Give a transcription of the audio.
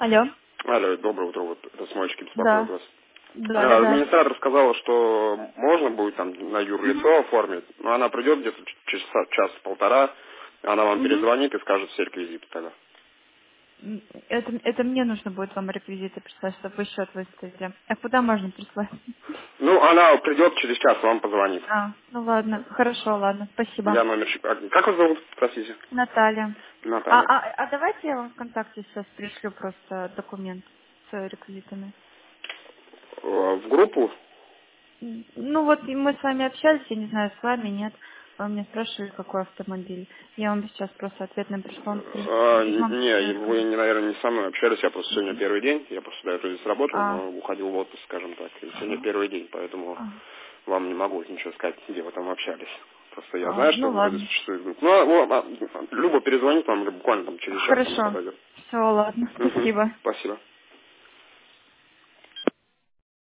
Алло. Алло, доброе утро, вот это с мальчиком беспокоит Да. вас. Да. Администратор сказала, что можно будет там на Мгм. юрлицо оформить, но она придет где-то через час-полтора, она вам Мгм. перезвонит и скажет все реквизиты тогда. Это мне нужно будет вам реквизиты прислать, чтобы вы счет выставили. А куда можно прислать? Ну, она придет через час, вам позвонит. Ну ладно. Хорошо, ладно. Спасибо. Я номерчик. Как вас зовут, простите? Наталья. Наталья. Давайте я вам ВКонтакте сейчас пришлю просто документ с реквизитами. В группу? Ну вот и мы с вами общались, я не знаю, с вами нет. Вы меня спрашивали, какой автомобиль. Я вам сейчас просто ответным письмом пришлю Не, вы, реквизит. наверное, не со мной общались, я просто сегодня первый день, я просто до этого здесь работал, А, но уходил в отпуск, скажем так, и сегодня первый день, поэтому а, вам не могу ничего сказать, где вы там общались. Просто я знаю, что ну вроде ладно. существует группа. Ну, Люба перезвонит вам, или буквально там через час она Хорошо. подойдет. Все, ладно. Угу. Спасибо. Спасибо.